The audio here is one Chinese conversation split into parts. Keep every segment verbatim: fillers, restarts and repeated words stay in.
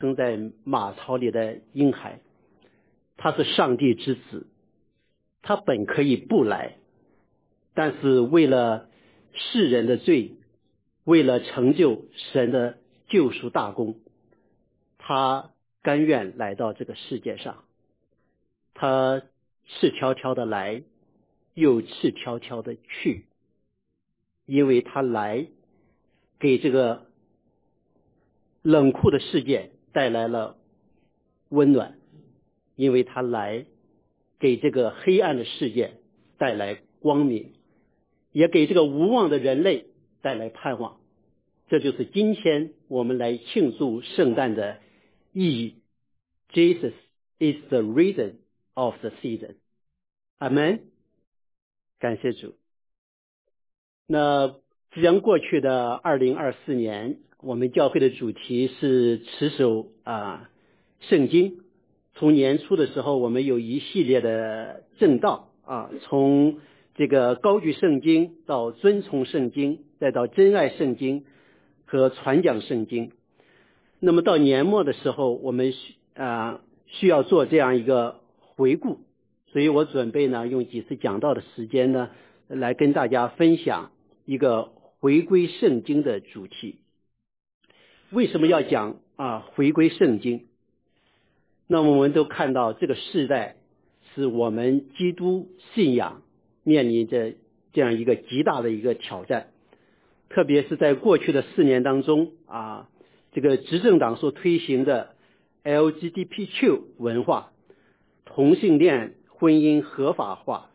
生在马槽里的婴孩，他是上帝之子，他本可以不来，但是为了世人的罪，为了成就神的救赎大功，他甘愿来到这个世界上。他赤条条的来，又赤条条的去，因为他来给这个冷酷的世界带来了温暖，因为他来给这个黑暗的世界带来光明，也给这个无望的人类带来盼望。这就是今天我们来庆祝圣诞的意义。 Jesus is the reason of the season。 阿们，感谢主。那即将过去的二零二四年，我们教会的主题是持守啊圣经。从年初的时候，我们有一系列的正道啊，从这个高举圣经到遵从圣经，再到珍爱圣经和传讲圣经。那么到年末的时候，我们需啊需要做这样一个回顾，所以我准备呢用几次讲道的时间呢，来跟大家分享一个回归圣经的主题。为什么要讲啊回归圣经？那么我们都看到这个世代是我们基督信仰面临着这样一个极大的一个挑战，特别是在过去的四年当中啊，这个执政党所推行的 L G B T Q 文化，同性恋婚姻合法化，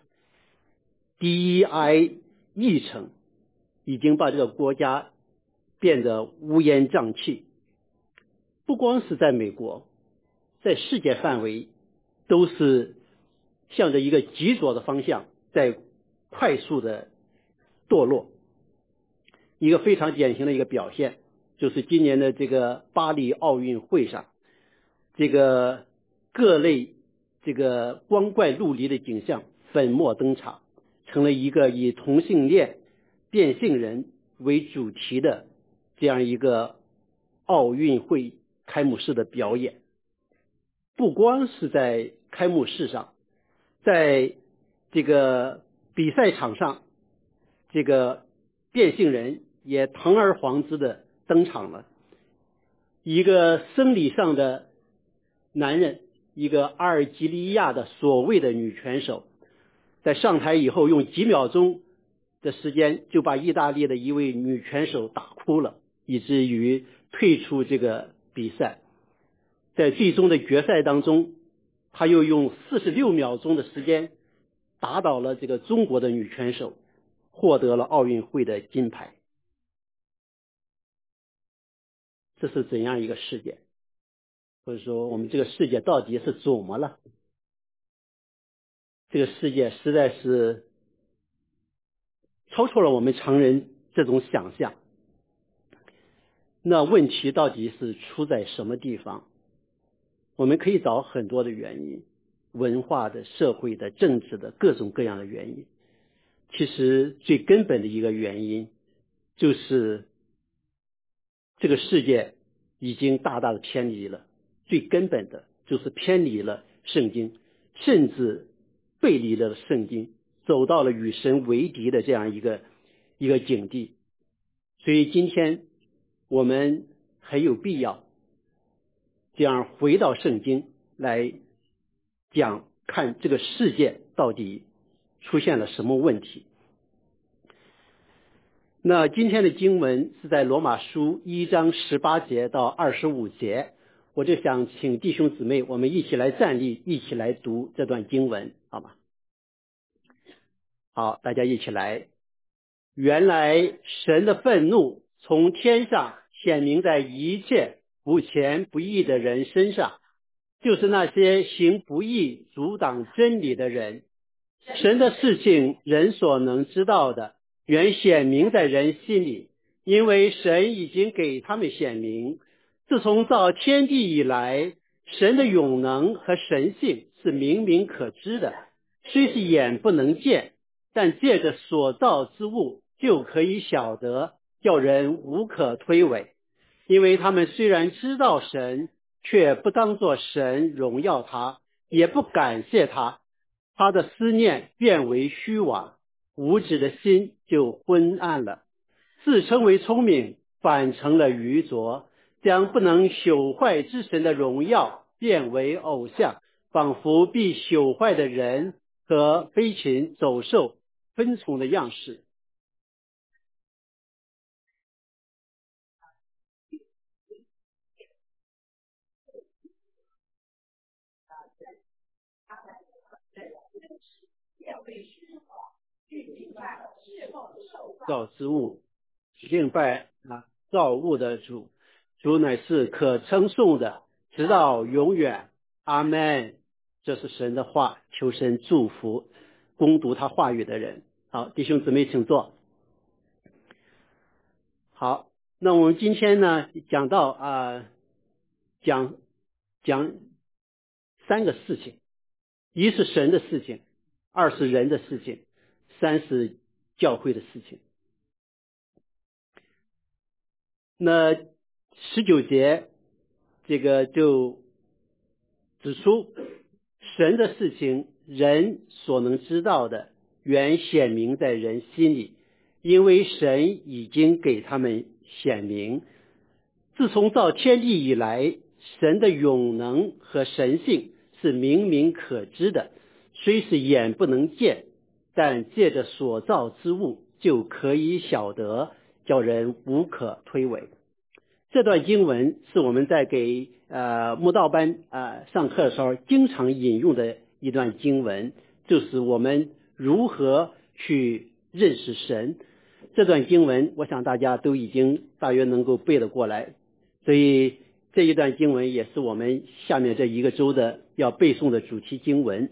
D E I 议程，已经把这个国家变得乌烟瘴气。不光是在美国，在世界范围都是向着一个极左的方向在快速的堕落。一个非常典型的一个表现，就是今年的这个巴黎奥运会上，这个各类这个光怪陆离的景象粉墨登场，成了一个以同性恋变性人为主题的这样一个奥运会开幕式的表演。不光是在开幕式上，在这个比赛场上，这个变性人也堂而皇之的登场了。一个生理上的男人，一个阿尔及利亚的所谓的女拳手，在上台以后用几秒钟的时间就把意大利的一位女拳手打哭了，以至于退出这个比赛。在最终的决赛当中，他又用四十六秒钟的时间打倒了这个中国的女拳手，获得了奥运会的金牌。这是怎样一个世界？或者说我们这个世界到底是怎么了？这个世界实在是超出了我们常人这种想象。那问题到底是出在什么地方？我们可以找很多的原因，文化的、社会的、政治的，各种各样的原因。其实最根本的一个原因，就是这个世界已经大大的偏离了，最根本的就是偏离了圣经，甚至背离了圣经，走到了与神为敌的这样一个一个境地。所以今天我们很有必要这样回到圣经来讲，看这个世界到底出现了什么问题。那今天的经文是在罗马书一章十八节到二十五节，我就想请弟兄姊妹我们一起来站立，一起来读这段经文，好吗？好，大家一起来。原来神的愤怒从天上显明在一切不虔不义的人身上，就是那些行不义阻挡真理的人。神的事情人所能知道的，原显明在人心里，因为神已经给他们显明。自从造天地以来，神的永能和神性是明明可知的，虽是眼不能见，但借着所造之物就可以晓得，叫人无可推诿。因为他们虽然知道神， 却不当作神荣耀他，也不感谢他，他的思念变为虚妄，无知的心就昏暗了，自称为聪明，反成了愚拙，将不能朽坏之神的荣耀变为偶像，仿佛必朽坏的人和飞禽走兽分从的样式。造之物，敬拜啊，造物的主，主乃是可称颂的，直到永远。阿们。这是神的话，求神祝福攻读他话语的人。好，弟兄姊妹请坐。好，那我们今天呢讲到啊、呃，讲讲三个事情，一是神的事情，二是人的事情，三是教会的事情。那十九节这个就指出，神的事情人所能知道的原显明在人心里，因为神已经给他们显明。自从造天地以来，神的永能和神性是明明可知的，虽是眼不能见，但借着所造之物就可以晓得，叫人无可推诿。这段经文是我们在给呃慕道班呃上课的时候经常引用的一段经文，就是我们如何去认识神。这段经文我想大家都已经大约能够背得过来，所以这一段经文也是我们下面这一个周的要背诵的主题经文。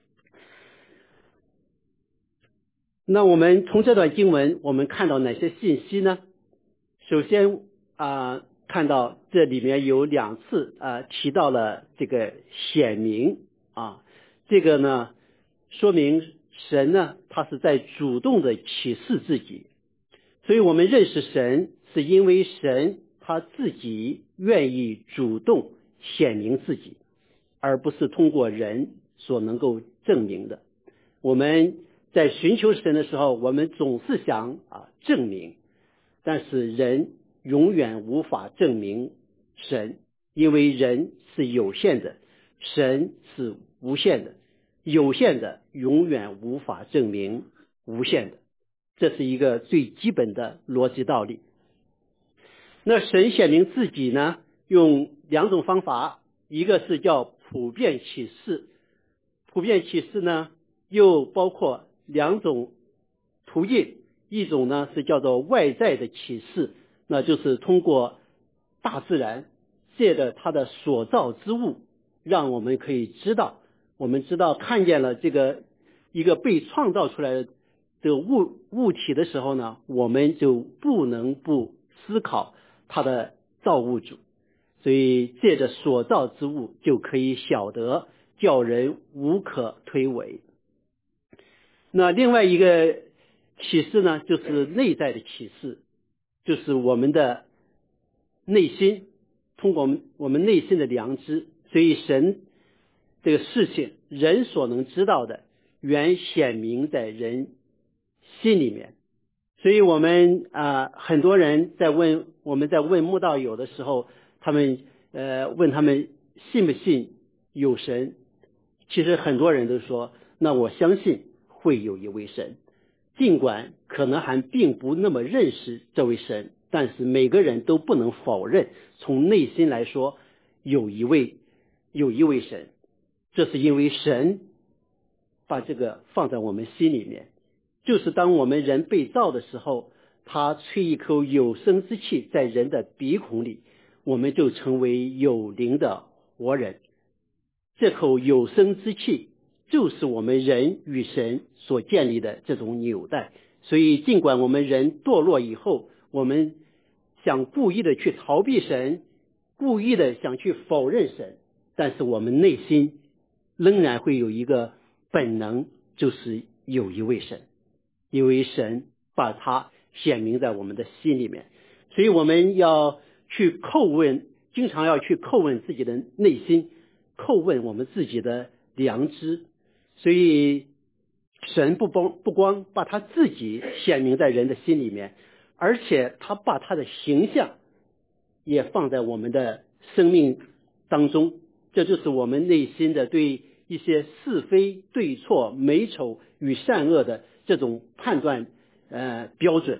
那我们从这段经文我们看到哪些信息呢？首先啊、呃看到这里面有两次啊、呃、提到了这个显明啊，这个呢说明神呢他是在主动的启示自己，所以我们认识神是因为神他自己愿意主动显明自己，而不是通过人所能够证明的。我们在寻求神的时候，我们总是想啊证明，但是人永远无法证明神，因为人是有限的，神是无限的，有限的永远无法证明无限的，这是一个最基本的逻辑道理。那神显明自己呢，用两种方法，一个是叫普遍启示，普遍启示呢又包括两种途径，一种呢是叫做外在的启示，那就是通过大自然借着它的所造之物，让我们可以知道，我们知道看见了这个一个被创造出来的这个物物体的时候呢，我们就不能不思考它的造物主，所以借着所造之物就可以晓得，叫人无可推诿。那另外一个启示呢，就是内在的启示，就是我们的内心，通过我们我们内心的良知，所以神这个事情人所能知道的原显明在人心里面。所以我们啊、呃、很多人在问我们在问慕道友的时候，他们呃问他们信不信有神，其实很多人都说那我相信会有一位神，尽管可能还并不那么认识这位神，但是每个人都不能否认，从内心来说有一位有一位神，这是因为神把这个放在我们心里面，就是当我们人被造的时候，他吹一口有生之气在人的鼻孔里，我们就成为有灵的活人。这口有生之气就是我们人与神所建立的这种纽带，所以尽管我们人堕落以后，我们想故意的去逃避神，故意的想去否认神，但是我们内心仍然会有一个本能，就是有一位神，因为神把它显明在我们的心里面，所以我们要去叩问经常要去叩问自己的内心，叩问我们自己的良知。所以神不光不光把他自己显明在人的心里面，而且他把他的形象也放在我们的生命当中。这就是我们内心的对一些是非对错美丑与善恶的这种判断呃标准。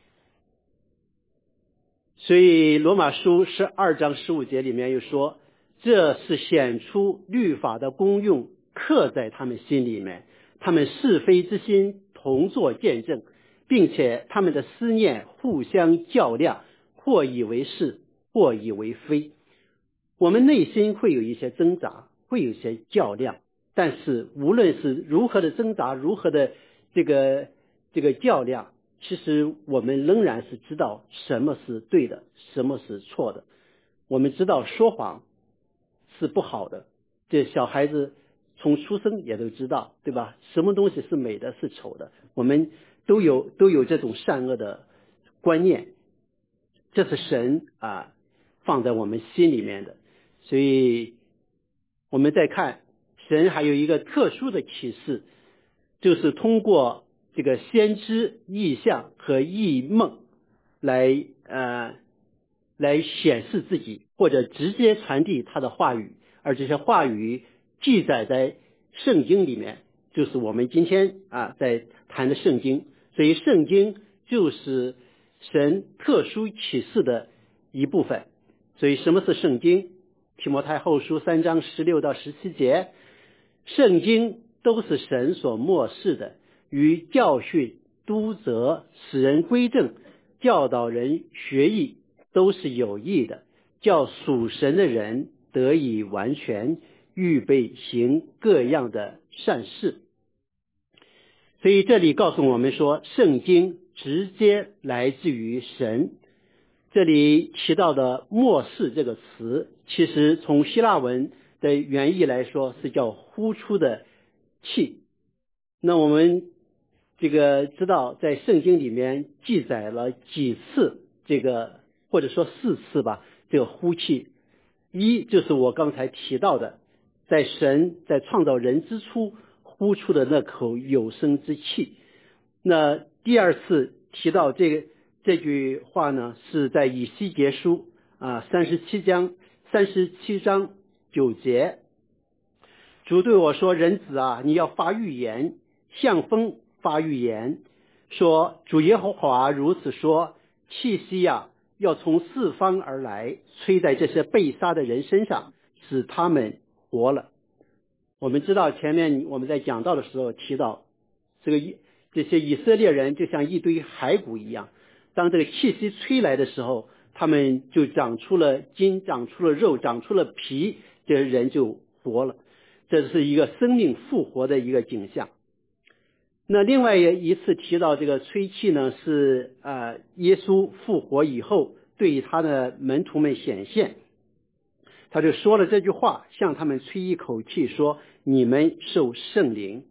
所以罗马书十二章十五节里面又说，这是显出律法的功用刻在他们心里面，他们是非之心同作见证，并且他们的思念互相较量，或以为是，或以为非。我们内心会有一些挣扎，会有一些较量，但是无论是如何的挣扎，如何的这个这个较量，其实我们仍然是知道什么是对的，什么是错的。我们知道说谎是不好的，这小孩子从出生也都知道，对吧？什么东西是美的，是丑的，我们都有都有这种善恶的观念，这是神啊放在我们心里面的。所以我们再看，神还有一个特殊的启示，就是通过这个先知异象和异梦来呃来显示自己，或者直接传递他的话语，而这些话语记载在圣经里面，就是我们今天啊在谈的圣经。所以圣经就是神特殊启示的一部分。所以什么是圣经？提摩太后书三章十六到十七节，圣经都是神所默示的，于教训、督责、使人归正、教导人学艺，都是有益的，叫属神的人得以完全，预备行各样的善事。所以这里告诉我们说，圣经直接来自于神。这里提到的默示这个词，其实从希腊文的原意来说是叫呼出的气。那我们这个知道在圣经里面记载了几次这个，或者说四次吧，这个呼气。一就是我刚才提到的，在神在创造人之初呼出的那口有生之气。那第二次提到这个这句话呢，是在以西结书啊三十七章三十七章九节，主对我说：“人子啊，你要发预言，向风发预言，说主耶和华如此说：气息呀，要从四方而来，吹在这些被杀的人身上，使他们活了。”我们知道前面我们在讲道的时候提到，这个这些以色列人就像一堆骸骨一样，当这个气息吹来的时候，他们就长出了筋，长出了肉，长出了皮，这些人就活了。这是一个生命复活的一个景象。那另外一次提到这个吹气呢，是呃耶稣复活以后对他的门徒们显现，他就说了这句话，向他们吹一口气，说：“你们受圣灵。”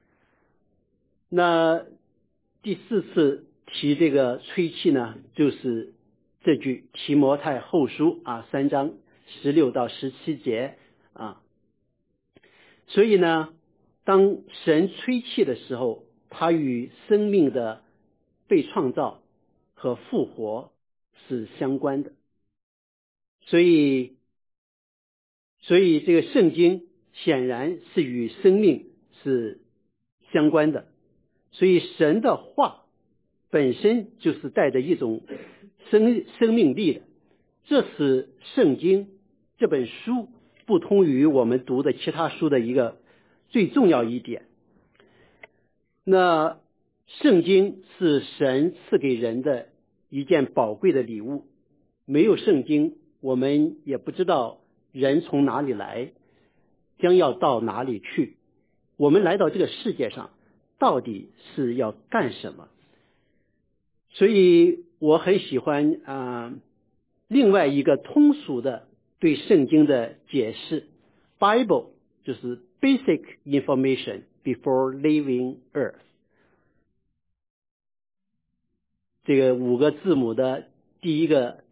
那第四次提这个吹气呢，就是这句提摩太后书啊三章十六到十七节啊。所以呢，当神吹气的时候，它与生命的被创造和复活是相关的。所以所以这个圣经显然是与生命是相关的。所以神的话本身就是带着一种生生命力的，这是圣经这本书不同于我们读的其他书的一个最重要一点。那圣经是神赐给人的一件宝贵的礼物，没有圣经，我们也不知道人从哪里来，将要到哪里去。我们来到这个世界上到底是要干什么？所以我很喜欢啊、呃，另外一个通俗的对圣经的解释 ，Bible 就是 basic information before leaving earth， 这个五个字母的第一个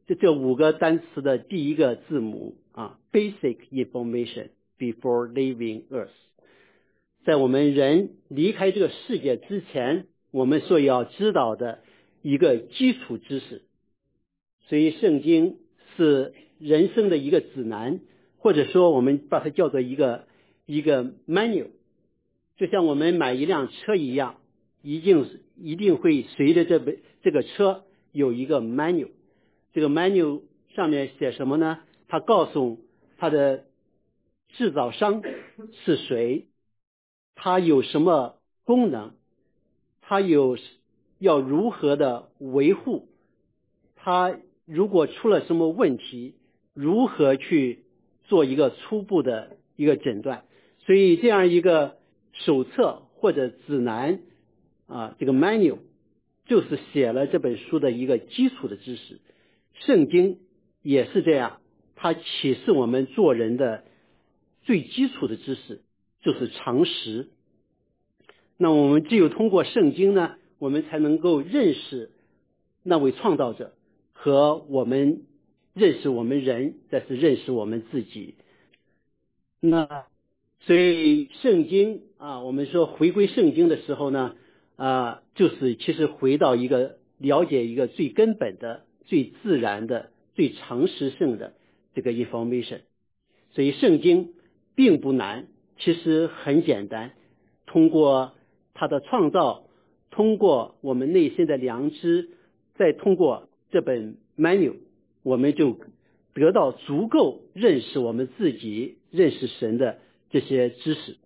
这这五个单词的第一个字母啊 ，basic information before leaving Earth。在我们人离开这个世界之前，我们所要知道的一个基础知识。所以圣经是人生的一个指南，或者说我们把它叫做一个一个 manual， 就像我们买一辆车一样，一定一定会随着这本这个车有一个 manual。这个 manual 上面写什么呢？它告诉它的制造商是谁，它有什么功能，它有要如何的维护，它如果出了什么问题，如何去做一个初步的一个诊断。所以这样一个手册或者指南啊，这个 manual 就是写了这本书的一个基础的知识。圣经也是这样，它启示我们做人的最基础的知识，就是常识。那我们只有通过圣经呢，我们才能够认识那位创造者，和我们认识我们人，再是认识我们自己。那所以圣经啊，我们说回归圣经的时候呢，啊，就是其实回到一个了解一个最根本的、最自然的、最常识性的这个 information。所以圣经并不难，其实很简单。通过它的创造，通过我们内心的良知，再通过这本 manual， 我们就得到足够认识我们自己、认识神的这些知识。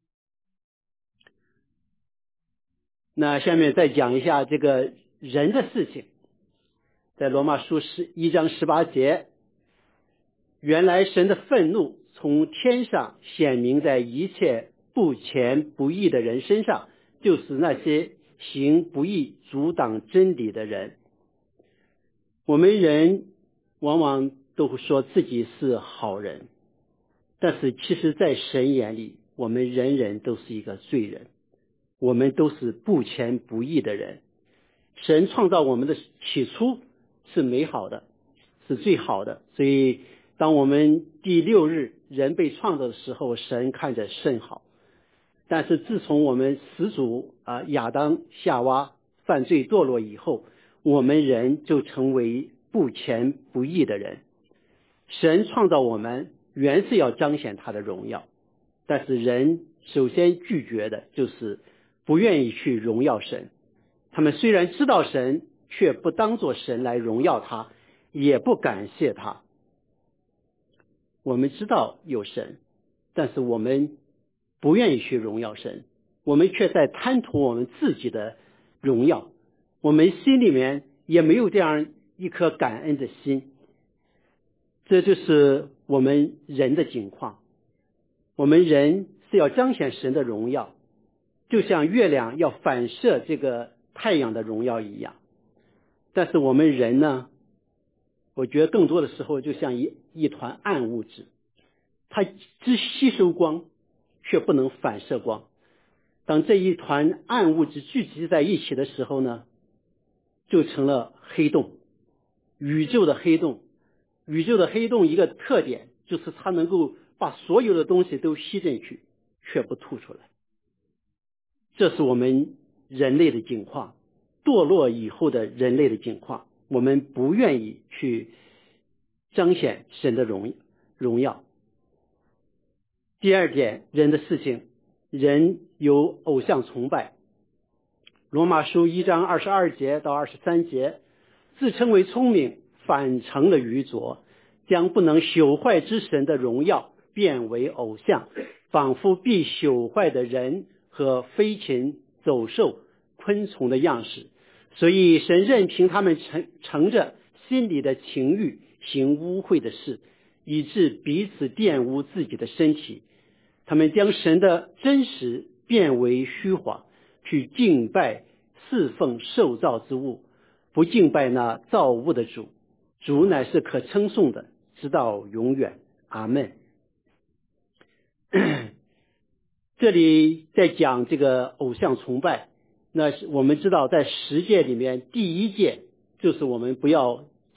那下面再讲一下这个人的事情。在罗马书十一章十八节，原来神的愤怒从天上显明在一切不虔不义的人身上，就是那些行不义阻挡真理的人。我们人往往都说自己是好人，但是其实在神眼里，我们人人都是一个罪人，我们都是不虔不义的人。神创造我们的起初是美好的，是最好的，所以当我们第六日人被创造的时候，神看着甚好。但是自从我们始祖啊亚当夏娃犯罪堕落以后，我们人就成为不虔不义的人。神创造我们原是要彰显他的荣耀，但是人首先拒绝的就是不愿意去荣耀神。他们虽然知道神，却不当作神来荣耀他，也不感谢他。我们知道有神，但是我们不愿意去荣耀神，我们却在贪图我们自己的荣耀，我们心里面也没有这样一颗感恩的心。这就是我们人的境况。我们人是要彰显神的荣耀，就像月亮要反射这个太阳的荣耀一样。但是我们人呢，我觉得更多的时候就像一一团暗物质，它只吸收光，却不能反射光。当这一团暗物质聚集在一起的时候呢，就成了黑洞，宇宙的黑洞。宇宙的黑洞一个特点就是它能够把所有的东西都吸进去，却不吐出来。这是我们人类的境况，堕落以后的人类的境况。我们不愿意去彰显神的荣荣耀。第二点，人的事情，人有偶像崇拜。罗马书一章二十二节到二十三节，自称为聪明，反成了愚拙，将不能朽坏之神的荣耀变为偶像，仿佛必朽坏的人和飞禽走兽昆虫的样式。所以神任凭他们乘乘着心里的情欲行污秽的事，以致彼此玷污自己的身体。他们将神的真实变为虚谎，去敬拜侍奉受造之物，不敬拜那造物的主。主乃是可称颂的，直到永远。阿们。这里在讲这个偶像崇拜，那是我们知道在十诫里面第一诫就是我们不要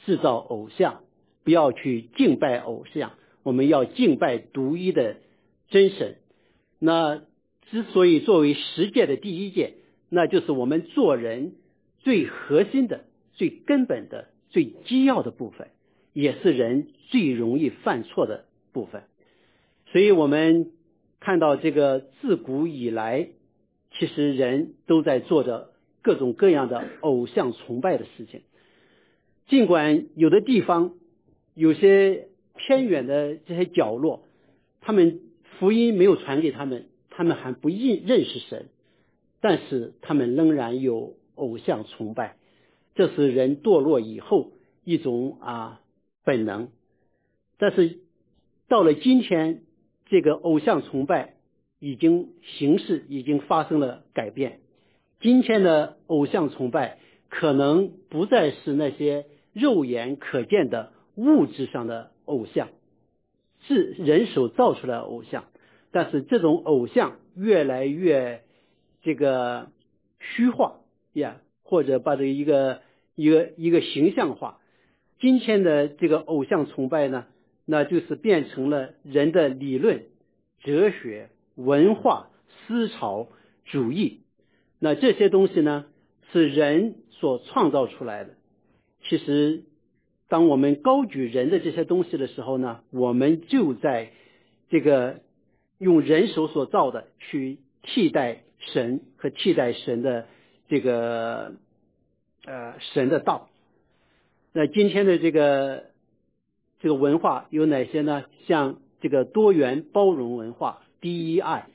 制造偶像，不要去敬拜偶像，我们要敬拜独一的真神。那之所以作为十诫的第一诫，那就是我们做人最核心的、最根本的、最基要的部分，也是人最容易犯错的部分。所以我们看到这个自古以来，其实人都在做着各种各样的偶像崇拜的事情。尽管有的地方有些偏远的这些角落，他们福音没有传给他们，他们还不认认识神，但是他们仍然有偶像崇拜，这是人堕落以后一种啊本能。但是到了今天，这个偶像崇拜已经形式已经发生了改变。今天的偶像崇拜可能不再是那些肉眼可见的物质上的偶像，是人手造出来的偶像，但是这种偶像越来越这个虚化呀，或者把这一个一个一个形象化。今天的这个偶像崇拜呢，那就是变成了人的理论、哲学、文化、思潮、主义。那这些东西呢，是人所创造出来的。其实当我们高举人的这些东西的时候呢，我们就在这个用人手所造的去替代神和替代神的这个呃神的道。那今天的这个这个文化有哪些呢？像这个多元包容文化 D E I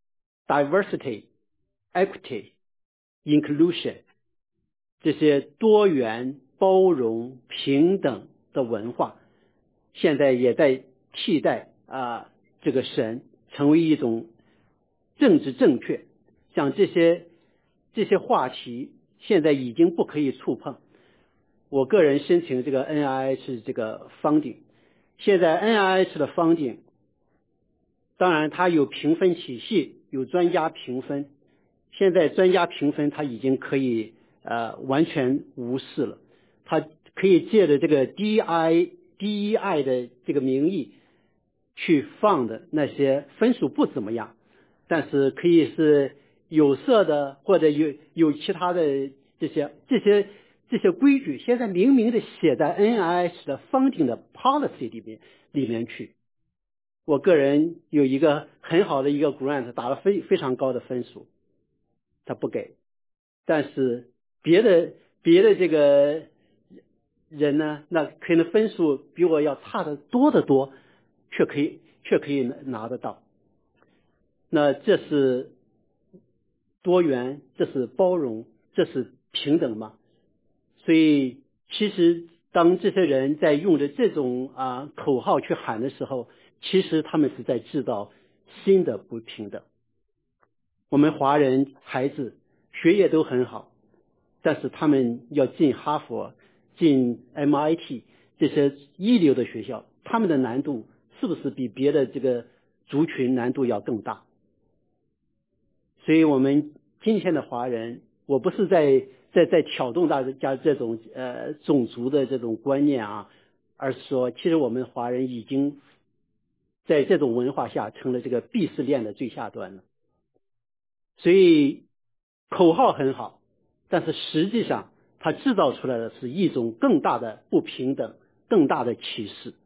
Diversity Equity Inclusion 这些多元包容平等的文化，现在也在替代啊这个神，成为一种政治正确。像这些这些话题现在已经不可以触碰。我个人申请这个 N I H 这个 funding， 现在 N I H 的 funding 当然它有评分体系，有专家评分，现在专家评分它已经可以呃完全无视了，它可以借着这个 D I D E I 的这个名义去放的那些分数不怎么样，但是可以是有色的或者有有其他的这些这些这些规矩，现在明明的写在 N I H 的 funding 的 policy 里面里面去。我个人有一个很好的一个 grant， 打了非非常高的分数，他不给。但是别的别的这个人呢，那可能分数比我要差得多得多，却可以却可以拿得到。那这是多元，这是包容，这是平等吗？所以其实当这些人在用着这种啊口号去喊的时候，其实他们是在制造新的不平等。我们华人孩子学业都很好，但是他们要进哈佛、进 M I T 这些一流的学校，他们的难度是不是比别的这个族群难度要更大？所以我们今天的华人，我不是在在在挑动大家这种呃种族的这种观念啊，而是说，其实我们华人已经在这种文化下成了这个鄙视链的最下端了。所以口号很好，但是实际上它制造出来的是一种更大的不平等，更大的歧视。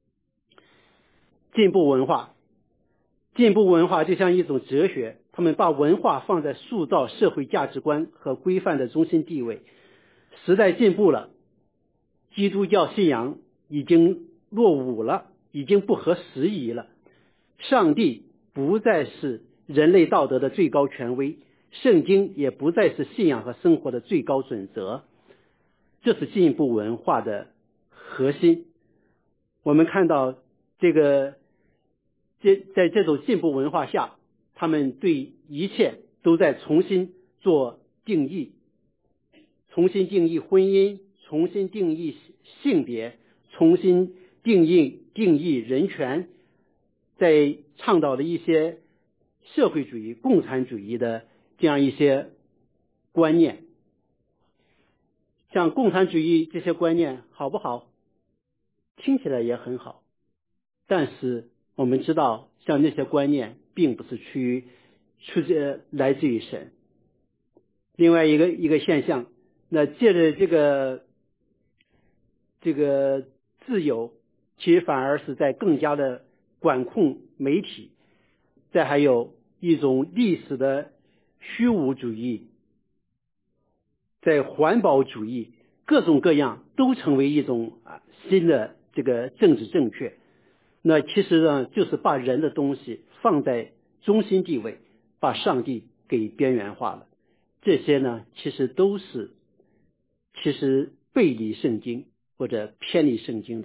进步文化，进步文化就像一种哲学，他们把文化放在塑造社会价值观和规范的中心地位。时代进步了，基督教信仰已经落伍了，已经不合时宜了。上帝不再是人类道德的最高权威，圣经也不再是信仰和生活的最高准则。这是进步文化的核心。我们看到这个这在这种进步文化下，他们对一切都在重新做定义，重新定义婚姻，重新定义性别，重新定义定义人权，在倡导了一些社会主义、共产主义的这样一些观念。 像共产主义这些观念好不好？听起来也很好，但是我们知道，像那些观念并不是出于出自来自于神。另外一个一个现象，那借着这个这个自由，其实反而是在更加的管控媒体，再还有一种历史的虚无主义，在环保主义，各种各样都成为一种啊新的这个政治正确。那其实呢，就是把人的东西放在中心地位，把上帝给边缘化了。这些呢，其实都是其实背离圣经或者偏离圣经的。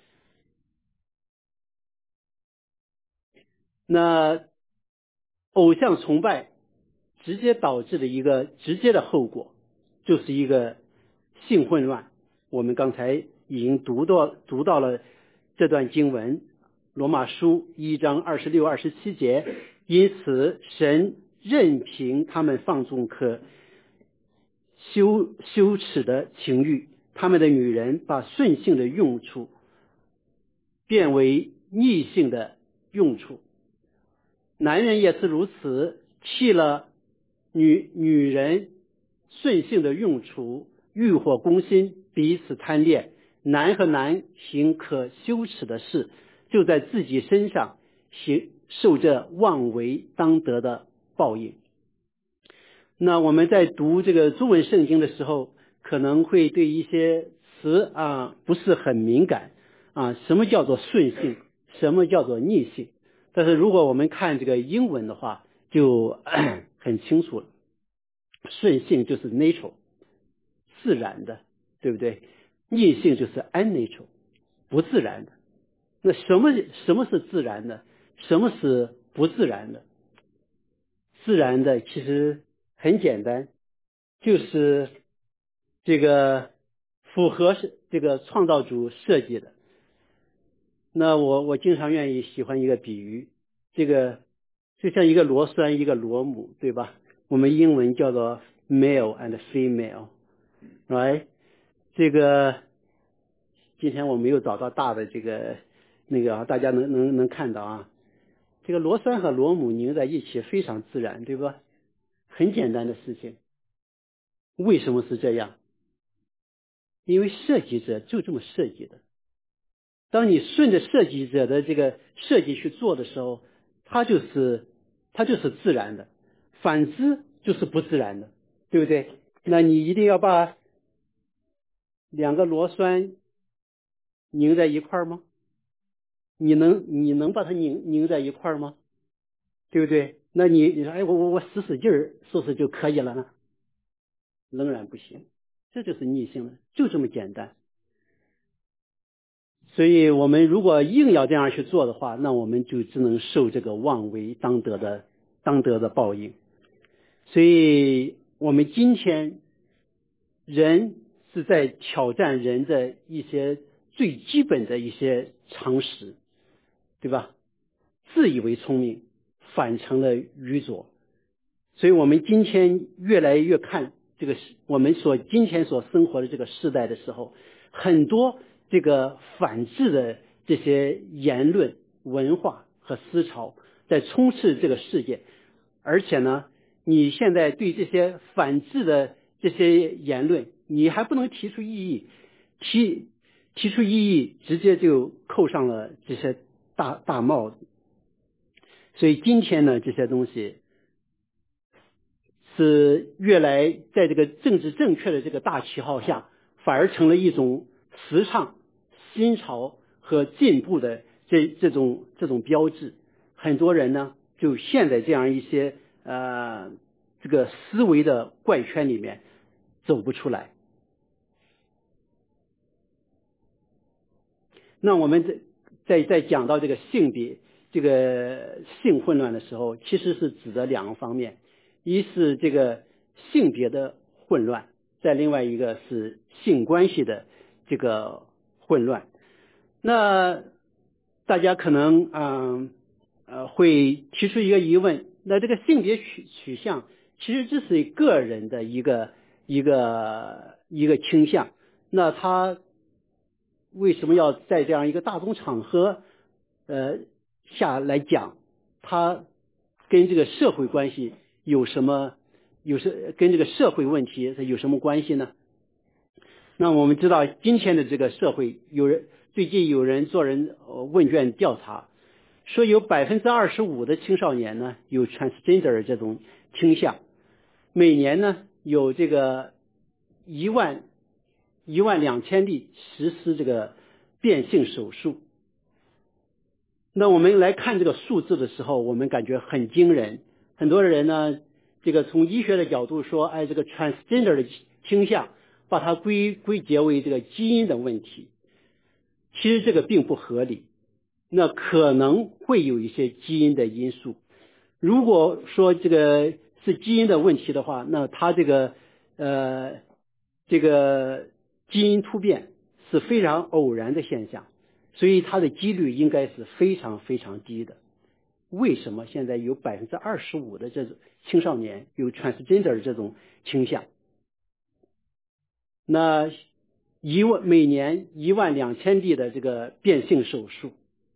那偶像崇拜直接导致的一个直接的后果，就是一个性混乱。我们刚才已经读到读到了这段经文，罗马书一章二十六、二十七节。因此，神任凭他们放纵可羞羞耻的情欲，他们的女人把顺性的用处变为逆性的用处。男人也是如此，弃了女女人顺性的用处，欲火攻心，彼此贪恋。男和男行可羞耻的事，就在自己身上行受这妄为当得的报应。那我们在读这个中文圣经的时候，可能会对一些词啊不是很敏感啊，什么叫做顺性，什么叫做逆性。但是如果我们看这个英文的话，就很清楚了。顺性就是 natural 自然的，对不对？逆性就是 unnatural 不自然的。那什么什么是自然的，什么是不自然的？自然的其实很简单，就是这个符合这个创造主设计的。那我我经常愿意喜欢一个比喻，这个就像一个螺栓一个螺母，对吧？我们英文叫做 male and female， right？ 这个今天我没有找到大的这个那个啊，大家能能能看到啊，这个螺栓和螺母拧在一起非常自然，对吧？很简单的事情。为什么是这样？因为设计者就这么设计的。当你顺着设计者的这个设计去做的时候，它就是它就是自然的，反之就是不自然的，对不对？那你一定要把两个螺栓拧在一块儿吗？你能你能把它拧拧在一块儿吗？对不对？那你你说哎我我我使使劲儿是不是就可以了呢？仍然不行，这就是逆性的，就这么简单。所以我们如果硬要这样去做的话，那我们就只能受这个妄为当得的当得的报应。所以我们今天人是在挑战人的一些最基本的一些常识，对吧？自以为聪明，反成了愚拙。所以我们今天越来越看这个我们所今天所生活的这个时代的时候，很多这个反智的这些言论、文化和思潮在充斥这个世界。而且呢，你现在对这些反智的这些言论，你还不能提出异议，提提出异议，直接就扣上了这些大大帽子。所以今天呢，这些东西是越来在这个政治正确的这个大旗号下，反而成了一种时尚、新潮和进步的这这种这种标志。很多人呢，就陷在这样一些呃这个思维的怪圈里面，走不出来。那我们在在在讲到这个性别、这个性混乱的时候，其实是指的两个方面。一是这个性别的混乱，再另外一个是性关系的这个混乱。那大家可能嗯呃会提出一个疑问，那这个性别取取向其实这是个人的一个一个一个倾向。那他为什么要在这样一个大众场合呃下来讲？他跟这个社会关系有什么有什跟这个社会问题有什么关系呢？那我们知道今天的这个社会，有人最近有人做人问卷调查，说有百分之二十五的青少年呢有 transgender 这种倾向，每年呢有这个一万一万两千例实施这个变性手术。那我们来看这个数字的时候，我们感觉很惊人。很多人呢，这个从医学的角度说，哎，这个 transgender 的倾向，把它归归结为这个基因的问题。其实这个并不合理，那可能会有一些基因的因素。如果说这个是基因的问题的话，那它这个呃这个基因突变是非常偶然的现象，所以它的几率应该是非常非常低的。为什么现在有百分之二十五的这种青少年有 transgender 的这种倾向？那一万每年一万两千例的这个变性手术，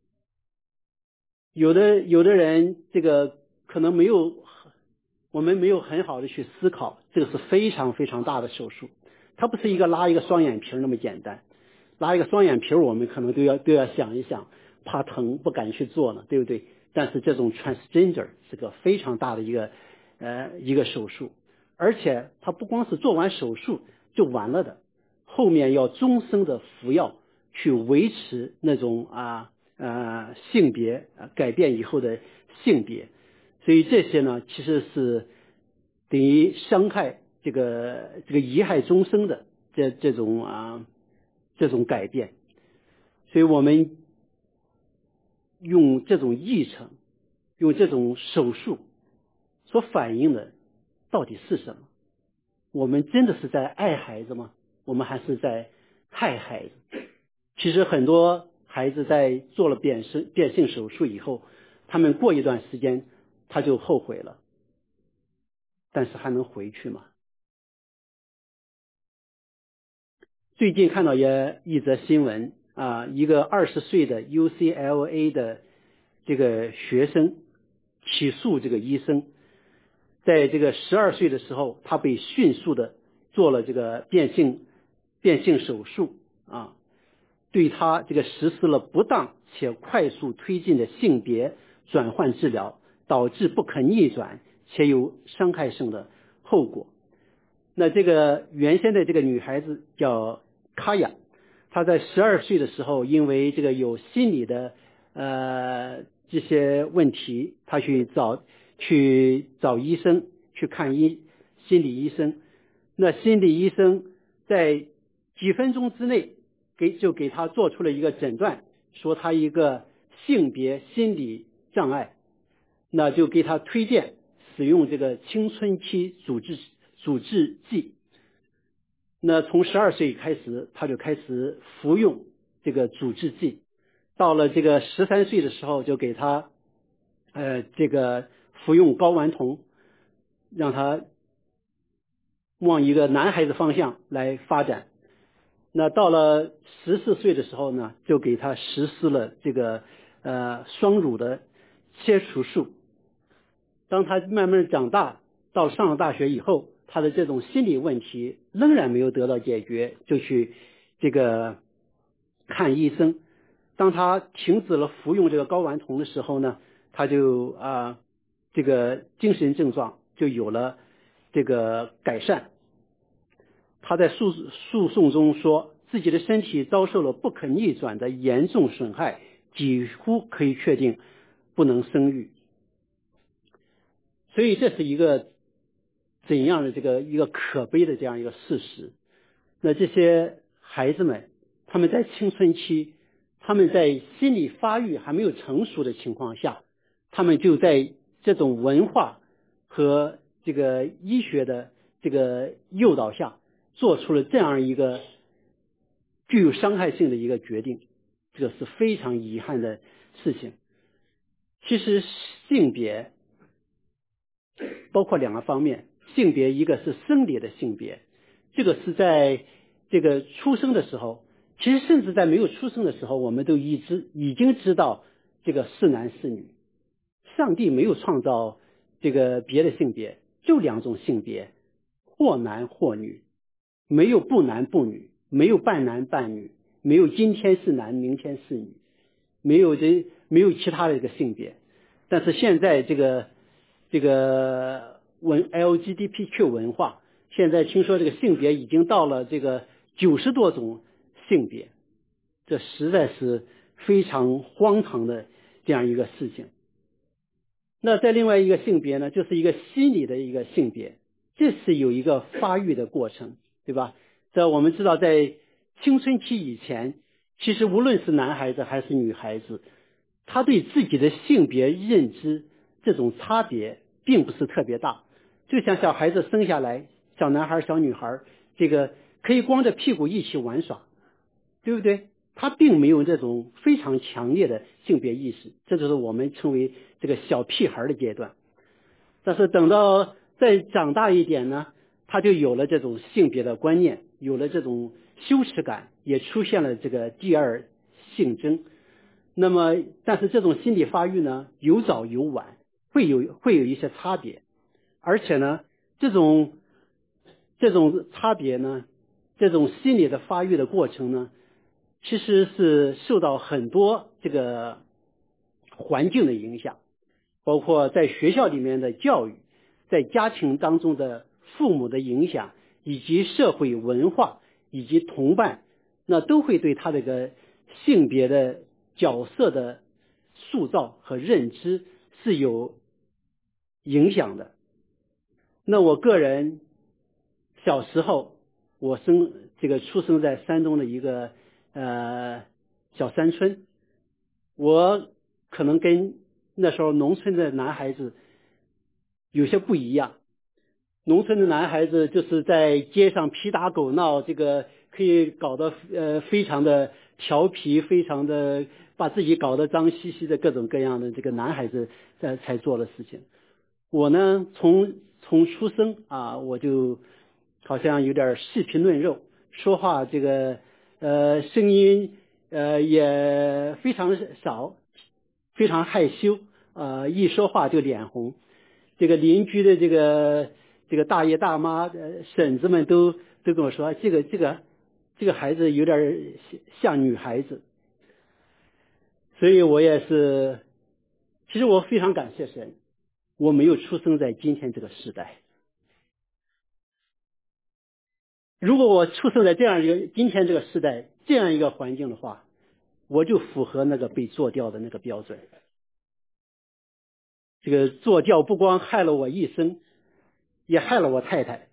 有的有的人这个可能没有，我们没有很好的去思考，这个是非常非常大的手术，它不是一个拉一个双眼皮那么简单。拉一个双眼皮我们可能都要都要想一想，怕疼不敢去做了，对不对？但是这种 transgender 是个非常大的一个呃一个手术，而且它不光是做完手术就完了的，后面要终生的服药去维持那种啊呃性别、呃、改变以后的性别，所以这些呢其实是等于伤害这个这个贻害终生的这这种啊这种改变，所以我们用这种议程，用这种手术所反映的到底是什么？我们真的是在爱孩子吗？我们还是在害孩子？其实很多孩子在做了变性变性手术以后，他们过一段时间他就后悔了，但是还能回去吗？最近看到也一则新闻啊，一个二十岁的 U C L A 的这个学生起诉这个医生，在这个十二岁的时候，他被迅速的做了这个变性变性手术啊，对他这个实施了不当且快速推进的性别转换治疗，导致不可逆转且有伤害性的后果。那这个原先的这个女孩子叫卡雅，她在十二岁的时候，因为这个有心理的呃这些问题，她去找去找医生去看医心理医生。那心理医生在几分钟之内给就给她做出了一个诊断，说她一个性别心理障碍，那就给她推荐使用这个青春期阻滞阻滞剂。那从十二岁开始，他就开始服用这个阻滞剂，到了这个十三岁的时候，就给他呃这个服用睾丸酮，让他往一个男孩子方向来发展。那到了十四岁的时候呢，就给他实施了这个呃双乳的切除术。当他慢慢长大，到上了大学以后，他的这种心理问题仍然没有得到解决，就去这个看医生。当他停止了服用这个睾丸酮的时候呢，他就啊、呃、这个精神症状就有了这个改善。他在诉诉讼中说，自己的身体遭受了不可逆转的严重损害，几乎可以确定不能生育。所以这是一个怎样的这个一个可悲的这样一个事实。那这些孩子们，他们在青春期，他们在心理发育还没有成熟的情况下，他们就在这种文化和这个医学的这个诱导下，做出了这样一个具有伤害性的一个决定，这个是非常遗憾的事情。其实性别包括两个方面，性别一个是生理的性别， 这个是在这个出生的时候，其实甚至在没有出生的时候，我们都已知已经知道这个是男是女。上帝没有创造这个别的性别，就两种性别，或男或女，没有不男不女，没有半男半女，没有今天是男明天是女，没有这没有其他的一个性别。但是现在这个这个文 L G B T Q 文化，现在听说这个性别已经到了这个九十多种性别，这实在是非常荒唐的这样一个事情。那在另外一个性别呢，就是一个心理的一个性别，这是有一个发育的过程，对吧？这我们知道，在青春期以前，其实无论是男孩子还是女孩子，他对自己的性别认知这种差别并不是特别大。就像小孩子生下来，小男孩小女孩，这个可以光着屁股一起玩耍，对不对？他并没有这种非常强烈的性别意识，这就是我们称为这个小屁孩的阶段。但是等到再长大一点呢，他就有了这种性别的观念，有了这种羞耻感，也出现了这个第二性征。那么但是这种心理发育呢，有早有晚，会有会有一些差别。而且呢，这种这种差别呢，这种心理的发育的过程呢，其实是受到很多这个环境的影响，包括在学校里面的教育，在家庭当中的父母的影响，以及社会文化以及同伴，那都会对他这个性别的角色的塑造和认知是有影响的。那我个人小时候，我生这个出生在山东的一个呃小山村，我可能跟那时候农村的男孩子有些不一样。农村的男孩子就是在街上批打狗闹，这个可以搞得呃非常的调皮，非常的把自己搞得脏兮兮的各种各样的这个男孩子在才做的事情。我呢，从从出生啊，我就好像有点细皮嫩肉，说话这个呃声音呃也非常少，非常害羞，呃一说话就脸红。这个邻居的这个这个大爷大妈、呃、婶子们都都跟我说，这个这个这个孩子有点像女孩子。所以我也是，其实我非常感谢神，我没有出生在今天这个时代。如果我出生在这样一个今天这个时代这样一个环境的话，我就符合那个被做掉的那个标准。这个做掉不光害了我一生，也害了我太太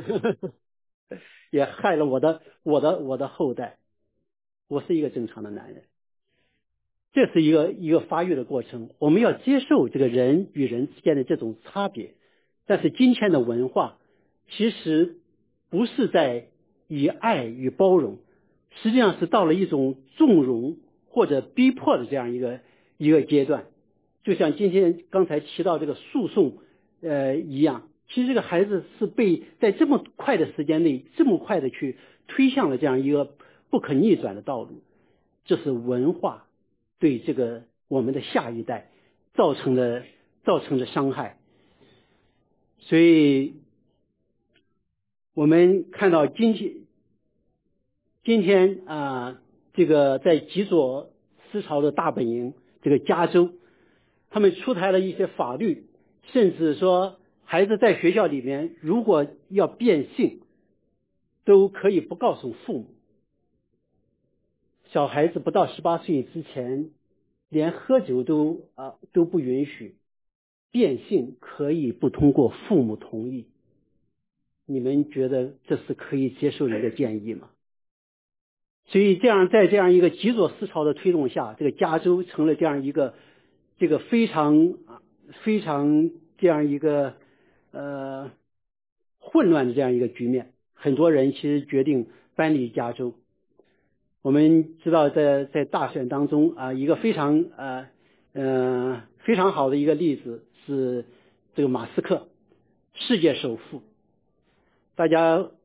也害了我的我的我的后代。我是一个正常的男人，这是一个一个发育的过程，我们要接受这个人与人之间的这种差别。但是今天的文化其实不是在以爱与包容，实际上是到了一种纵容或者逼迫的这样一个一个阶段。就像今天刚才提到这个诉讼呃一样，其实这个孩子是被在这么快的时间内这么快的去推向了这样一个不可逆转的道路。这是文化对这个我们的下一代造成的造成的伤害。所以我们看到今天今天啊，这个在极左思潮的大本营这个加州，他们出台了一些法律，甚至说孩子在学校里面如果要变性都可以不告诉父母。小孩子不到十八岁之前连喝酒都啊都不允许，变性可以不通过父母同意。你们觉得这是可以接受的一个建议吗？所以这样在这样一个极左思潮的推动下，这个加州成了这样一个这个非常非常这样一个呃混乱的这样一个局面。很多人其实决定搬离加州。我们知道在在大选当中啊，一个非常呃呃非常好的一个例子是这个马斯克，世界首富。大家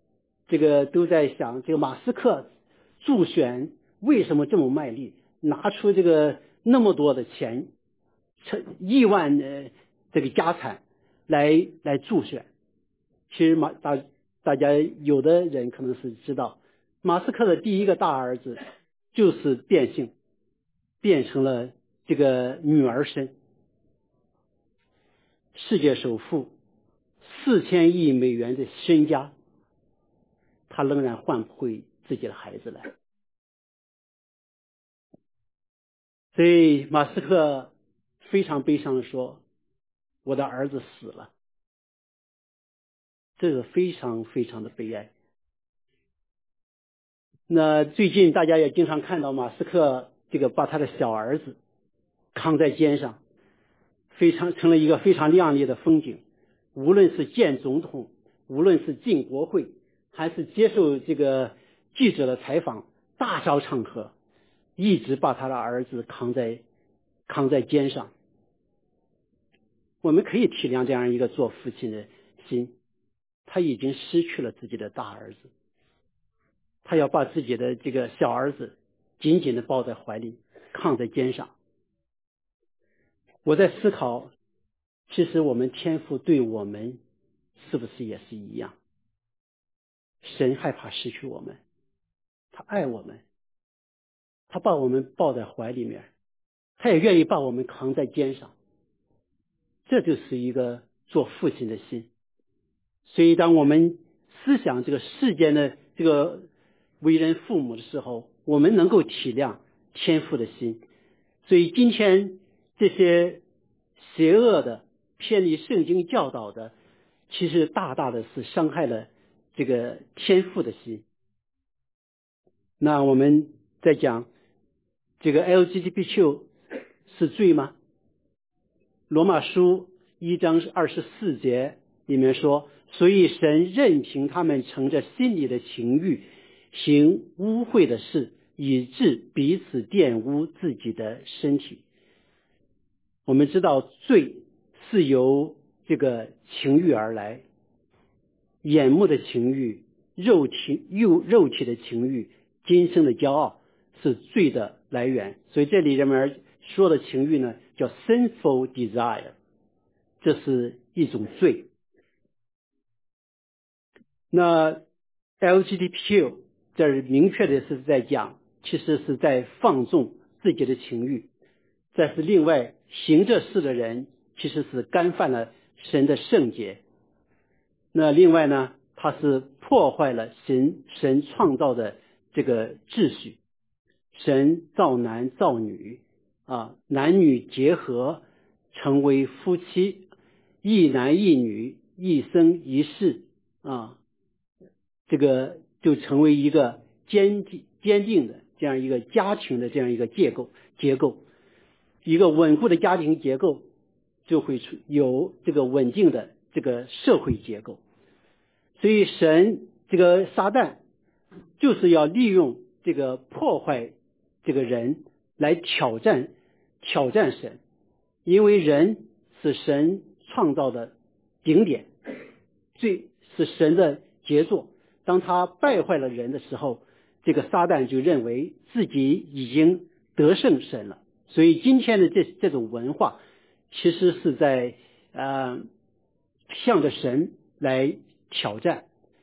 这个都在想，这个马斯克助选为什么这么卖力，拿出这个那么多的钱，成亿万的这个家产来来助选。其实马大大家有的人可能是知道，马斯克的第一个大儿子就是变性，变成了这个女儿身。世界首富，四千亿美元的身家，他仍然换不回自己的孩子来。所以马斯克非常悲伤的说，我的儿子死了。这个非常非常的悲哀。那最近大家也经常看到马斯克这个把他的小儿子扛在肩上，非常成了一个非常亮丽的风景。无论是见总统，无论是进国会，还是接受这个记者的采访，大小场合一直把他的儿子扛在扛在肩上。我们可以体谅这样一个做父亲的心，他已经失去了自己的大儿子，他要把自己的这个小儿子紧紧地抱在怀里，扛在肩上。我在思考，其实我们天父对我们是不是也是一样？神害怕失去我们，他爱我们，他把我们抱在怀里面，他也愿意把我们扛在肩上。这就是一个做父亲的心。所以当我们思想这个世间的这个为人父母的时候，我们能够体谅天父的心。所以今天这些邪恶的偏离圣经教导的，其实大大的是伤害了这个天父的心。那我们在讲这个 L G B T Q 是罪吗？罗马书一章二十四节里面说，所以神任凭他们乘着心里的情欲行污秽的事，以致彼此玷污自己的身体。我们知道罪是由这个情欲而来，眼目的情欲、肉体肉肉体的情欲、今生的骄傲是罪的来源。所以这里面说的情欲呢，叫 sinful desire， 这是一种罪。那 L G B T Q 这儿明确的是在讲，其实是在放纵自己的情欲。这是另外行这事的人其实是干犯了神的圣洁。那另外呢，他是破坏了神神创造的这个秩序。神造男造女啊，男女结合成为夫妻，一男一女，一生一世啊，这个就成为一个坚定坚定的这样一个家庭的这样一个结构结构，一个稳固的家庭结构就会有这个稳定的这个社会结构。所以神这个撒旦就是要利用这个破坏这个人来挑战挑战神，因为人是神创造的顶点，最是神的杰作。当他败坏了人的时候，这个撒旦就认为自己已经得胜神了。所以今天的这这种文化其实是在呃向着神来挑战。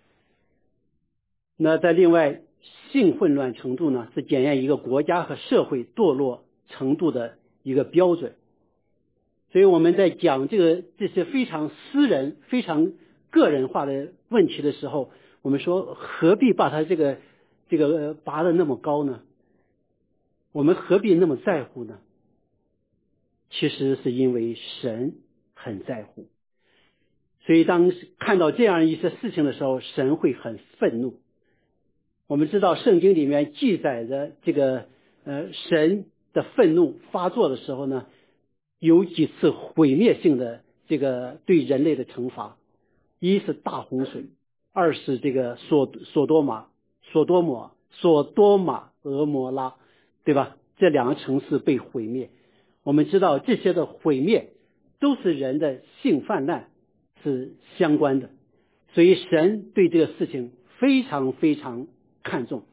那在另外，性混乱程度呢，是检验一个国家和社会堕落程度的一个标准。所以我们在讲这个这些非常私人非常个人化的问题的时候，我们说何必把它这个这个拔得那么高呢？我们何必那么在乎呢？其实是因为神很在乎。所以当看到这样一些事情的时候，神会很愤怒。我们知道圣经里面记载着这个呃神的愤怒发作的时候呢，有几次毁灭性的这个对人类的惩罚。一是大洪水，二是这个索索多玛索多摩索多玛俄摩拉，对吧？这两个城市被毁灭。我们知道这些的毁灭都是人的性泛滥是相关的，所以神对这个事情非常非常看重。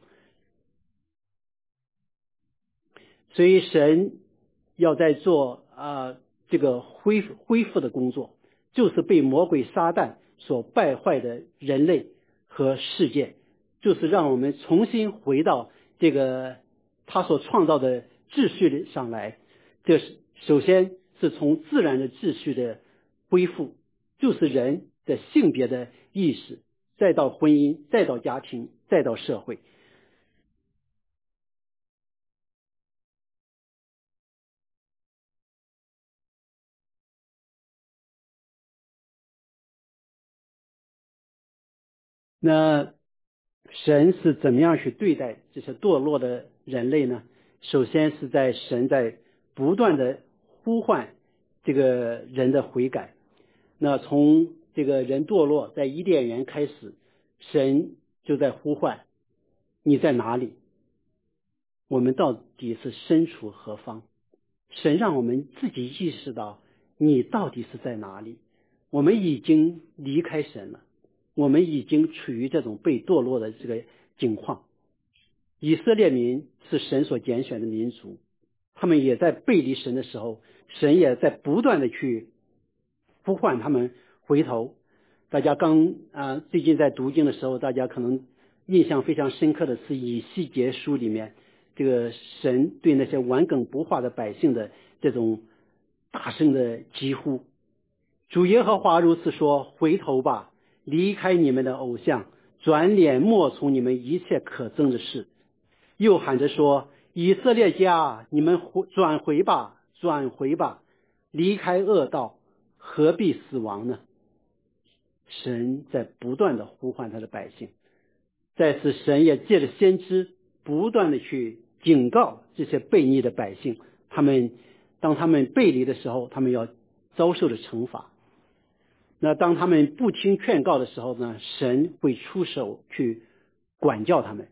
所以神要在做啊、呃、这个恢复恢复的工作，就是被魔鬼撒旦所败坏的人类和世界，就是让我们重新回到这个他所创造的秩序上来。这是首先是从自然的秩序的恢复，就是人的性别的意识，再到婚姻，再到家庭，再到社会。那神是怎么样去对待这些堕落的人类呢？首先是在神在不断的呼唤这个人的悔改。那从这个人堕落在伊甸园开始，神就在呼唤你在哪里，我们到底是身处何方。神让我们自己意识到你到底是在哪里。我们已经离开神了，我们已经处于这种被堕落的这个境况。以色列民是神所拣选的民族，他们也在背离神的时候，神也在不断的去呼唤他们回头。大家刚啊、呃、最近在读经的时候，大家可能印象非常深刻的是以西结书里面这个神对那些顽梗不化的百姓的这种大声的疾呼。主耶和华如此说，回头吧，离开你们的偶像，转脸莫从你们一切可憎的事。又喊着说，以色列家，你们转回吧，转回吧，离开恶道，何必死亡呢？神在不断的呼唤他的百姓。再次神也借着先知不断的去警告这些悖逆的百姓，他们当他们背离的时候，他们要遭受的惩罚。那当他们不听劝告的时候呢，神会出手去管教他们，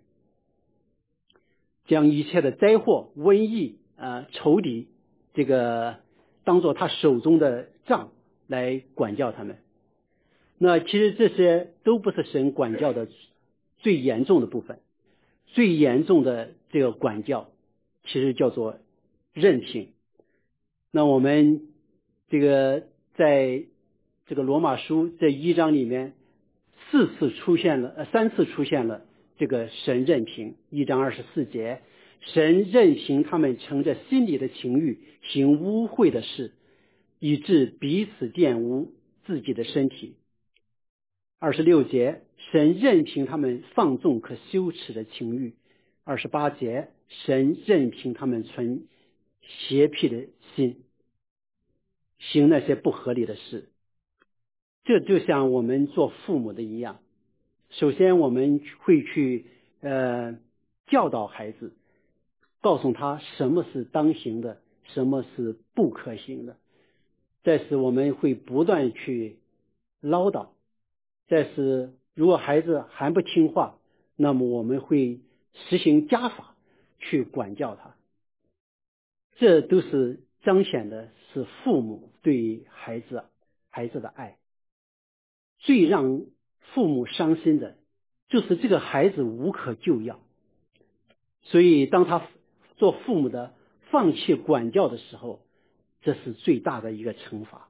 将一切的灾祸、瘟疫、呃仇敌，这个当作他手中的杖来管教他们。那其实这些都不是神管教的最严重的部分，最严重的这个管教其实叫做任凭。那我们这个在这个罗马书这一章里面四次出现了呃三次出现了这个神任凭。一章二十四节，神任凭他们乘着心里的情欲行污秽的事，以致彼此玷污自己的身体。二十六节，神任凭他们放纵可羞耻的情欲。二十八节，神任凭他们存邪僻的心，行那些不合理的事。这就像我们做父母的一样，首先我们会去呃教导孩子，告诉他什么是当行的，什么是不可行的。再是我们会不断去唠叨。再是如果孩子还不听话，那么我们会实行家法去管教他。这都是彰显的是父母对孩子孩子的爱。最让父母伤心的就是这个孩子无可救药，所以当他做父母的放弃管教的时候，这是最大的一个惩罚。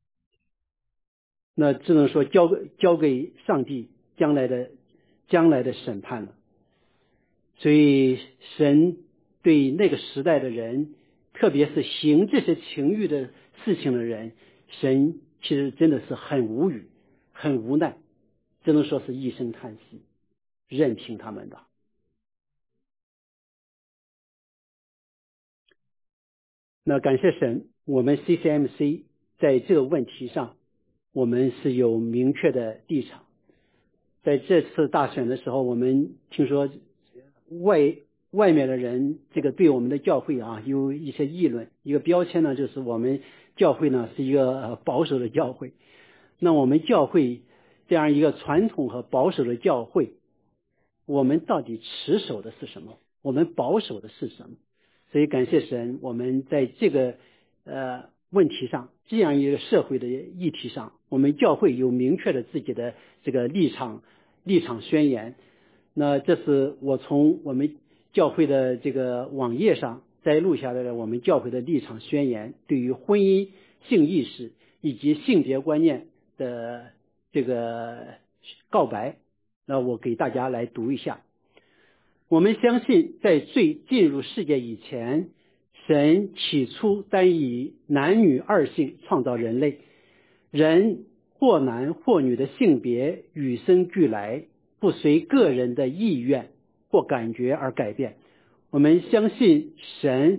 那只能说交交给上帝将来的将来的审判了。所以神对那个时代的人，特别是行这些情欲的事情的人，神其实真的是很无语很无奈，只能说是一声叹息，任凭他们的。那感谢神，我们 C C M C 在这个问题上我们是有明确的立场。在这次大选的时候，我们听说外外面的人这个对我们的教会啊有一些议论，一个标签呢就是我们教会呢是一个保守的教会。那我们教会这样一个传统和保守的教会，我们到底持守的是什么？我们保守的是什么？所以感谢神，我们在这个呃问题上，这样一个社会的议题上，我们教会有明确的自己的这个立场， 立场宣言。那这是我从我们教会的这个网页上摘录下来的我们教会的立场宣言，对于婚姻、性意识以及性别观念的这个告白。那我给大家来读一下。我们相信，在罪进入世界以前，神起初单以男女二性创造人类，人或男或女的性别与生俱来，不随个人的意愿或感觉而改变。我们相信神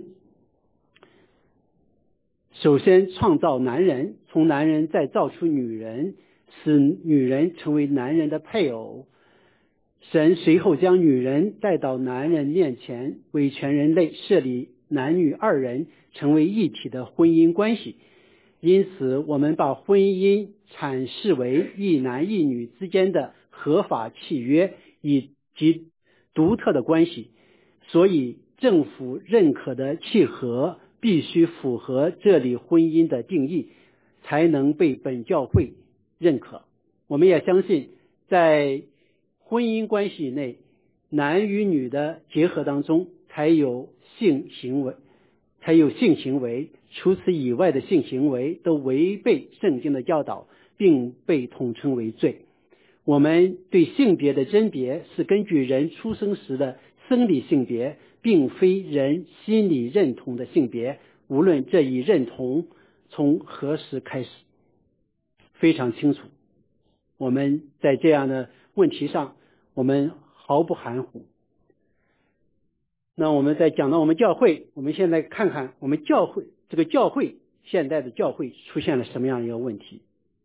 首先创造男人，从男人再造出女人，使女人成为男人的配偶。神随后将女人带到男人面前，为全人类设立男女二人成为一体的婚姻关系。因此，我们把婚姻阐释为一男一女之间的合法契约以及独特的关系。所以，政府认可的契合必须符合这里婚姻的定义，才能被本教会认可。我们也相信，在婚姻关系内，男与女的结合当中才有性行为，才有性行为，除此以外的性行为都违背圣经的教导，并被统称为罪。我们对性别的甄别是根据人出生时的生理性别，并非人心理认同的性别，无论这一认同从何时开始。非常清楚，我们在这样的问题上我们毫不含糊。那我们在讲到我们教会，我们现在看看我们教会这个教会现在的教会出现了什么样一个问题。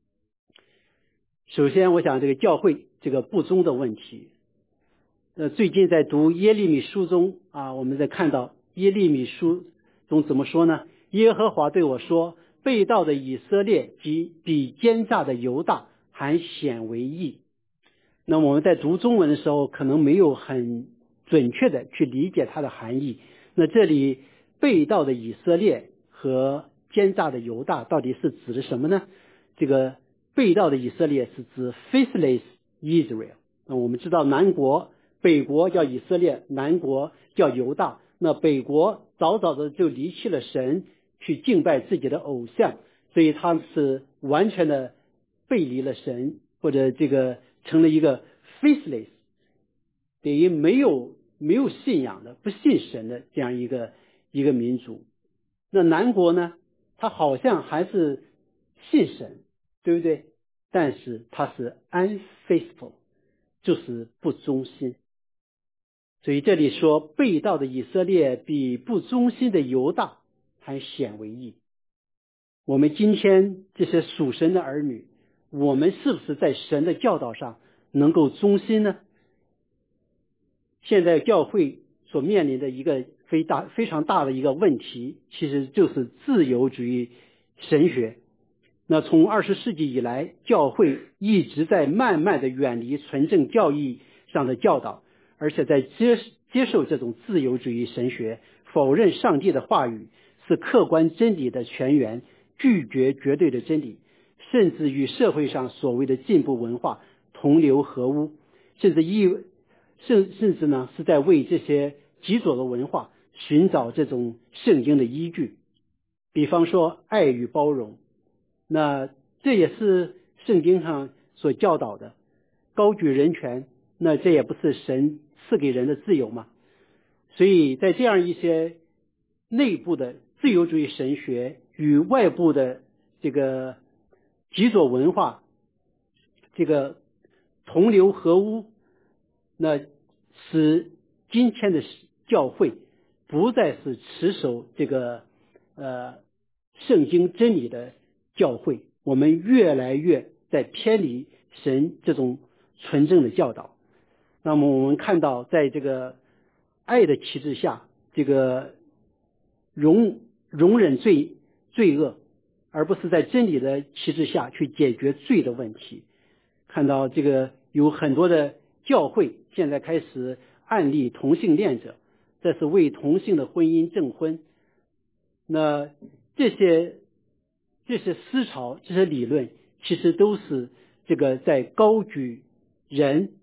首先我想这个教会这个不忠的问题，呃，最近在读耶利米书中啊，我们在看到耶利米书中怎么说呢？耶和华对我说，背道的以色列及比奸诈的犹大还显为义。那我们在读中文的时候可能没有很准确的去理解它的含义。那这里背道的以色列和奸诈的犹大到底是指的什么呢？这个背道的以色列是指 faithless Israel。 那我们知道南国北国叫以色列，南国叫犹大。那北国早早的就离弃了神，去敬拜自己的偶像，所以他是完全的背离了神，或者这个成了一个 faithless， 等于没有没有信仰的，不信神的这样一个一个民族。那南国呢，他好像还是信神，对不对？但是他是 unfaithful， 就是不忠心。所以这里说背道的以色列比不忠心的犹大还显为义。我们今天这些属神的儿女，我们是不是在神的教导上能够忠心呢？现在教会所面临的一个非大非常大的一个问题，其实就是自由主义神学。那从二十世纪以来，教会一直在慢慢的远离纯正教义上的教导，而且在接接受这种自由主义神学，否认上帝的话语是客观真理的泉源，拒绝绝对的真理，甚至与社会上所谓的进步文化同流合污，甚至意甚甚至呢是在为这些极左的文化寻找这种圣经的依据。比方说爱与包容，那这也是圣经上所教导的。高举人权，那这也不是神赐给人的自由吗？所以在这样一些内部的自由主义神学与外部的这个极左文化这个同流合污，那使今天的教会不再是持守这个呃圣经真理的教会，我们越来越在偏离神这种纯正的教导。那么我们看到在这个爱的旗帜下，这个容容忍罪罪恶，而不是在真理的旗帜下去解决罪的问题。看到这个有很多的教会现在开始暗立同性恋者，这是为同性的婚姻证婚。那这些这些思潮，这些理论其实都是这个在高举人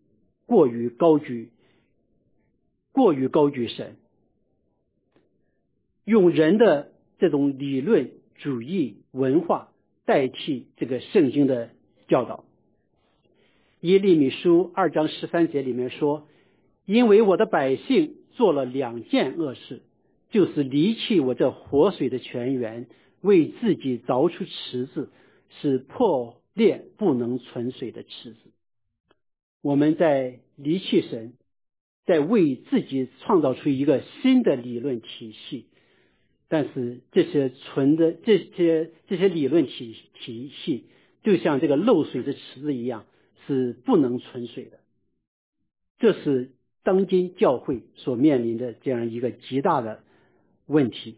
过于高举过于高举神，用人的这种理论主义文化代替这个圣经的教导。耶利米书二章十三节里面说，因为我的百姓做了两件恶事，就是离弃我这活水的泉源，为自己凿出池子，是破裂不能存水的池子。我们在离弃神，在为自己创造出一个新的理论体系，但是这些纯的这些这些理论体体系就像这个漏水的池子一样，是不能存水的。这是当今教会所面临的这样一个极大的问题。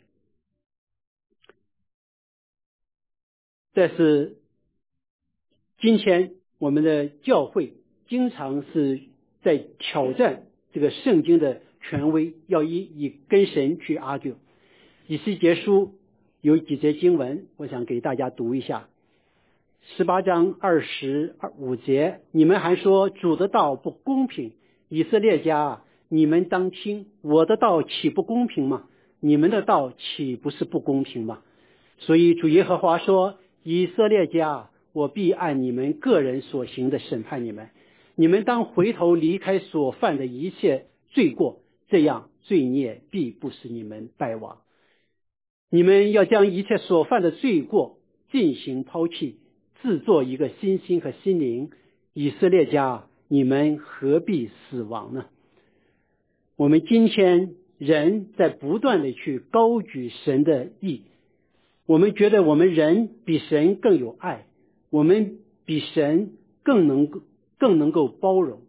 但是今天我们的教会经常是在挑战这个圣经的权威，要以以跟神去 argue。以西结书有几节经文，我想给大家读一下。十八章二十五节，你们还说主的道不公平，以色列家啊，你们当听，我的道岂不公平吗？你们的道岂不是不公平吗？所以主耶和华说，以色列家，我必按你们个人所行的审判你们，你们当回头离开所犯的一切罪过，这样罪孽必不使你们败亡。你们要将一切所犯的罪过进行抛弃，自作一个新心和心灵。以色列家，你们何必死亡呢？我们今天人在不断的去高举神的义，我们觉得我们人比神更有爱，我们比神更能够更能够包容。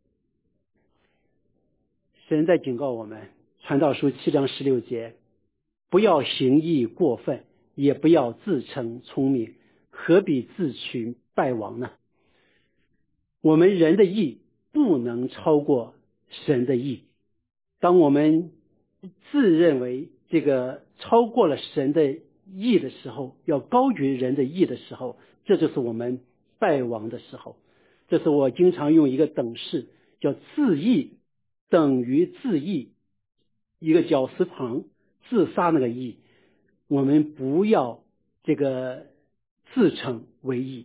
神在警告我们，传道书七章十六节，不要行义过分，也不要自称聪明，何必自取败亡呢？我们人的义不能超过神的义。当我们自认为这个超过了神的义的时候，要高举人的义的时候，这就是我们败亡的时候。这是我经常用一个等式，叫自义等于自义，一个绞丝旁，自杀那个义。我们不要这个自称为义。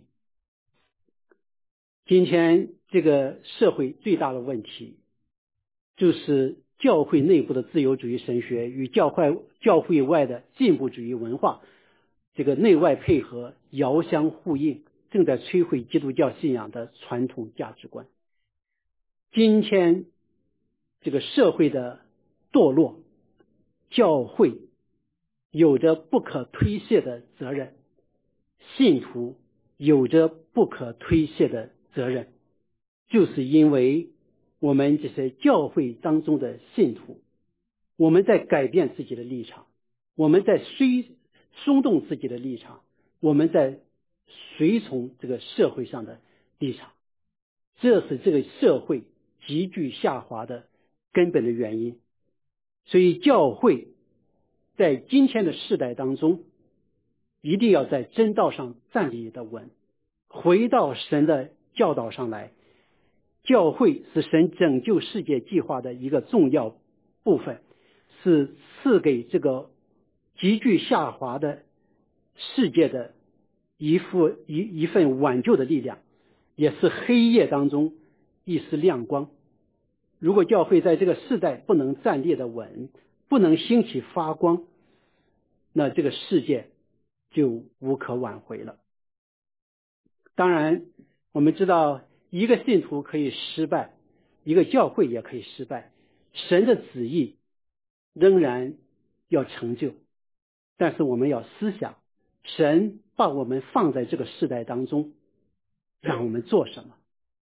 今天这个社会最大的问题，就是教会内部的自由主义神学与教会教会外的进步主义文化，这个内外配合，遥相呼应，正在摧毁基督教信仰的传统价值观。今天这个社会的堕落，教会有着不可推卸的责任，信徒有着不可推卸的责任，就是因为我们这些教会当中的信徒，我们在改变自己的立场，我们在随松动自己的立场，我们在随从这个社会上的立场，这是这个社会急剧下滑的根本的原因。所以教会在今天的世代当中，一定要在真道上站立得稳，回到神的教导上来。教会是神拯救世界计划的一个重要部分，是赐给这个急剧下滑的世界的一副一一份挽救的力量，也是黑夜当中一丝亮光。如果教会在这个世代不能站立得稳，不能兴起发光，那这个世界就无可挽回了。当然我们知道，一个信徒可以失败，一个教会也可以失败，神的旨意仍然要成就。但是我们要思想，神把我们放在这个世代当中，让我们做什么？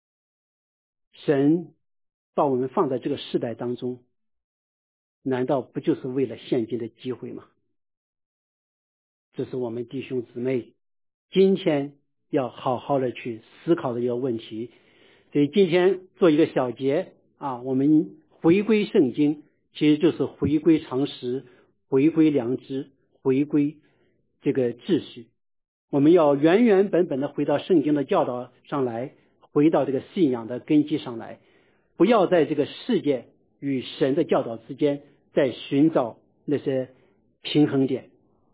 神把我们放在这个世代当中，难道不就是为了现今的机会吗？这是我们弟兄姊妹今天要好好的去思考的一个问题。所以今天做一个小结啊，我们回归圣经，其实就是回归常识，回归良知，回归这个秩序。我们要原原本本的回到圣经的教导上来，回到这个信仰的根基上来。 不要在这个世界与神的教导之间再寻找那些平衡点。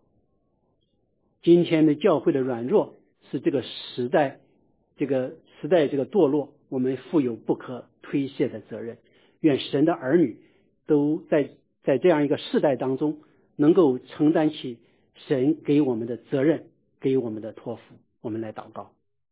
今天的教会的软弱是这个时代这个时代这个堕落，我们负有不可推卸的责任。愿神的儿女都在在这样一个世代当中能够承担起神给我们的责任，给我们的托付。我们来祷告。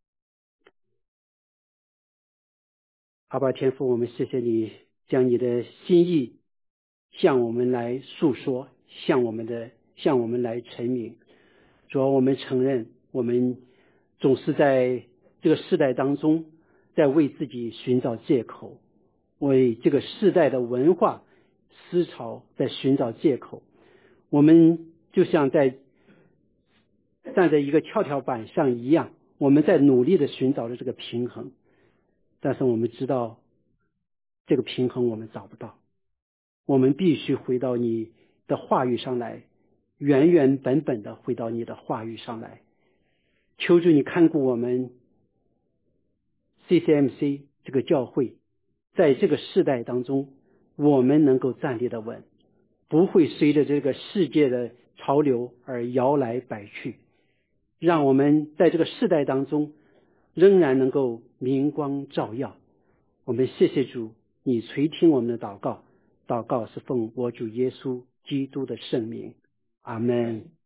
阿爸天父，我们谢谢你将你的心意向我们来诉说，向我们的向我们来陈明。主要我们承认，我们总是在这个世代当中在为自己寻找借口，为这个世代的文化思潮在寻找借口。我们就像在站在一个跷跷板上一样，我们在努力的寻找着这个平衡，但是我们知道这个平衡我们找不到，我们必须回到你的话语上来，原原本本的回到你的话语上来。求主你看顾我们 C C M C 这个教会，在这个世代当中我们能够站立得稳，不会随着这个世界的潮流而摇来摆去，让我们在这个世代当中仍然能够明光照耀。我们谢谢主，你垂听我们的祷告，祷告是奉我主耶稣基督的圣名，阿们。